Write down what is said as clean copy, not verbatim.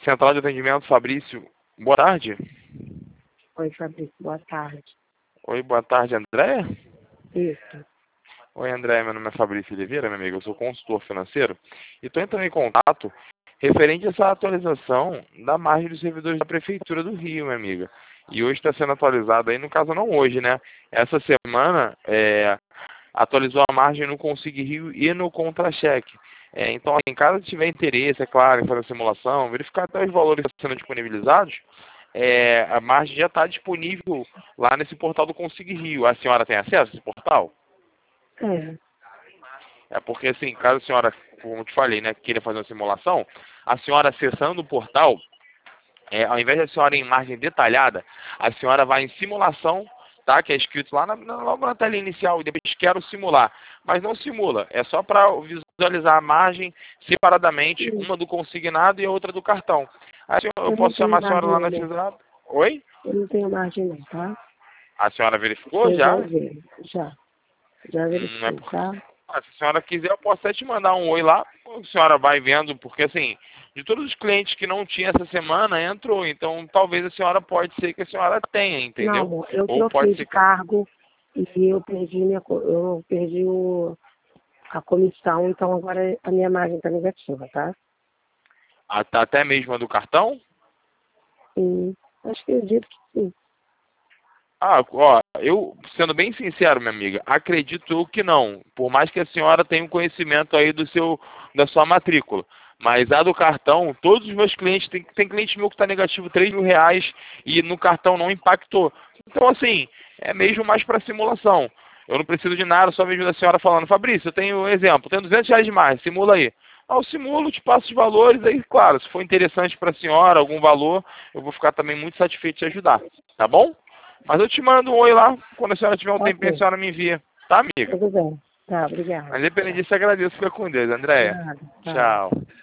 Central de Atendimento, Fabrício. Boa tarde. Oi, Fabrício, boa tarde. Oi, boa tarde, Andréia? Isso. Oi, Andréia, meu nome é Fabrício Oliveira, meu amigo, eu sou consultor financeiro e estou entrando em contato referente a essa atualização da margem dos servidores da Prefeitura do Rio, minha amiga. E hoje está sendo atualizado aí, no caso não hoje, né? Essa semana atualizou a margem no Consigue Rio e no Contra-Cheque. Então, em caso tiver interesse, é claro, em fazer a simulação, verificar até os valores que estão sendo disponibilizados, a margem já está disponível lá nesse portal do Consigue Rio. A senhora tem acesso a esse portal? É. É porque, assim, caso a senhora, como eu te falei, né, queira fazer uma simulação, a senhora acessando o portal, ao invés de a senhora ir em margem detalhada, a senhora vai em simulação, tá? Que é escrito lá logo na tela inicial, e depois quero simular. Mas não simula, é só para visualizar a margem separadamente, uma do consignado e a outra do cartão. Aí eu posso chamar a senhora lá no WhatsApp. Oi? Eu não tenho margem não, tá? A senhora verificou Eu já? já vi, já. Já É verifiquei, porque, tá? se a senhora quiser, eu posso até te mandar um oi lá. A senhora vai vendo, porque assim, de todos os clientes que não tinha essa semana, entrou. Então, talvez a senhora pode ser que a senhora tenha, Não, entendeu? amor, eu Ou pode troquei de ser que... cargo e eu perdi a comissão, então agora a minha margem está negativa, tá? Até mesmo a do cartão? Sim, acho que eu acredito que sim. Ó, eu, sendo bem sincero, minha amiga, acredito eu que não. Por mais que a senhora tenha um conhecimento aí da sua matrícula. Mas a do cartão, todos os meus clientes, tem cliente meu que está negativo R$ 3.000 e no cartão não impactou. Então, assim, é mesmo mais para simulação. Eu não preciso de nada, só vejo da senhora falando, Fabrício, eu tenho um exemplo, tenho R$ 200 de mais, simula aí. Eu simulo, te passo os valores, aí, claro, se for interessante para a senhora, algum valor, eu vou ficar também muito satisfeito de te ajudar, tá bom? Mas eu te mando um oi lá, quando a senhora tiver um tempinho, a Ok, senhora me envia. Tá, amiga? tudo bem. Tá, obrigada. Mas independente disso, agradeço. Fica com Deus, Andréia. Nada, tá. Tchau.